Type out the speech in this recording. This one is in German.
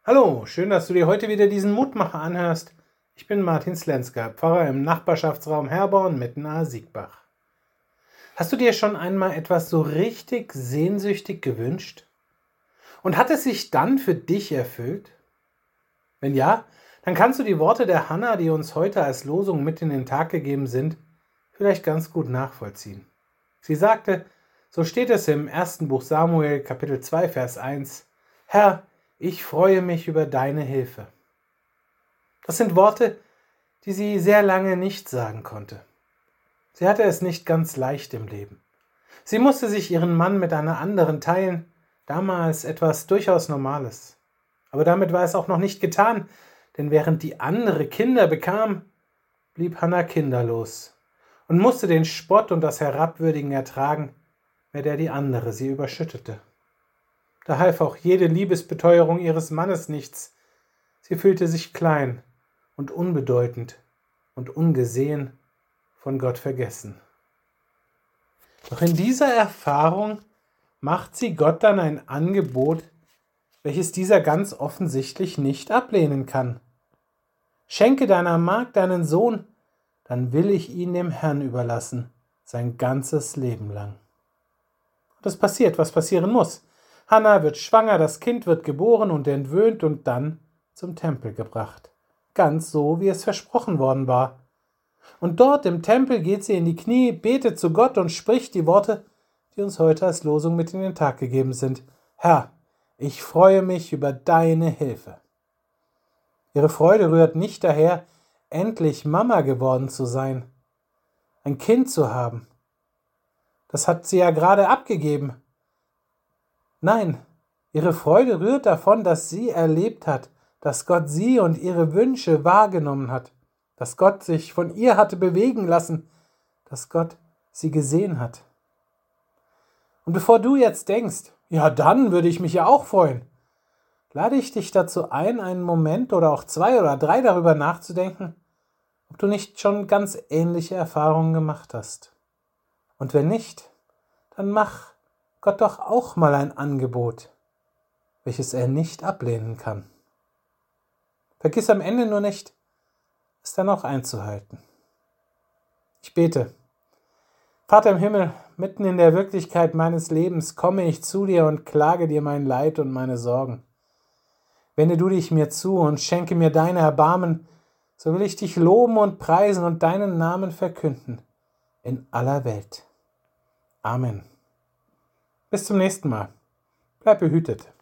Hallo, schön, dass du dir heute wieder diesen Mutmacher anhörst. Ich bin Martin Slenska, Pfarrer im Nachbarschaftsraum Herborn mitten nahe Siegbach. Hast du dir schon einmal etwas so richtig sehnsüchtig gewünscht? Und hat es sich dann für dich erfüllt? Wenn ja, dann kannst du die Worte der Hannah, die uns heute als Losung mit in den Tag gegeben sind, vielleicht ganz gut nachvollziehen. Sie sagte, so steht es im 1. Buch Samuel, Kapitel 2, Vers 1, Herr, ich freue mich über deine Hilfe. Das sind Worte, die sie sehr lange nicht sagen konnte. Sie hatte es nicht ganz leicht im Leben. Sie musste sich ihren Mann mit einer anderen teilen, damals etwas durchaus Normales. Aber damit war es auch noch nicht getan, denn während die andere Kinder bekam, blieb Hannah kinderlos und musste den Spott und das Herabwürdigen ertragen, mit der die andere sie überschüttete. Da half auch jede Liebesbeteuerung ihres Mannes nichts. Sie fühlte sich klein und unbedeutend und ungesehen, von Gott vergessen. Doch in dieser Erfahrung macht sie Gott dann ein Angebot, welches dieser ganz offensichtlich nicht ablehnen kann. Schenke deiner Magd deinen Sohn, dann will ich ihn dem Herrn überlassen, sein ganzes Leben lang. Und es passiert, was passieren muss. Hannah wird schwanger, das Kind wird geboren und entwöhnt und dann zum Tempel gebracht. Ganz so, wie es versprochen worden war. Und dort im Tempel geht sie in die Knie, betet zu Gott und spricht die Worte, die uns heute als Losung mit in den Tag gegeben sind. Herr, ich freue mich über deine Hilfe. Ihre Freude rührt nicht daher, endlich Mama geworden zu sein, ein Kind zu haben. Das hat sie ja gerade abgegeben. Nein, ihre Freude rührt davon, dass sie erlebt hat, dass Gott sie und ihre Wünsche wahrgenommen hat, dass Gott sich von ihr hatte bewegen lassen, dass Gott sie gesehen hat. Und bevor du jetzt denkst, ja dann würde ich mich ja auch freuen, lade ich dich dazu ein, einen Moment oder auch 2 oder 3 darüber nachzudenken, ob du nicht schon ganz ähnliche Erfahrungen gemacht hast. Und wenn nicht, dann mach Gott doch auch mal ein Angebot, welches er nicht ablehnen kann. Vergiss am Ende nur nicht, es dann auch einzuhalten. Ich bete. Vater im Himmel, mitten in der Wirklichkeit meines Lebens komme ich zu dir und klage dir mein Leid und meine Sorgen. Wende du dich mir zu und schenke mir deine Erbarmen, so will ich dich loben und preisen und deinen Namen verkünden in aller Welt. Amen. Bis zum nächsten Mal. Bleib behütet.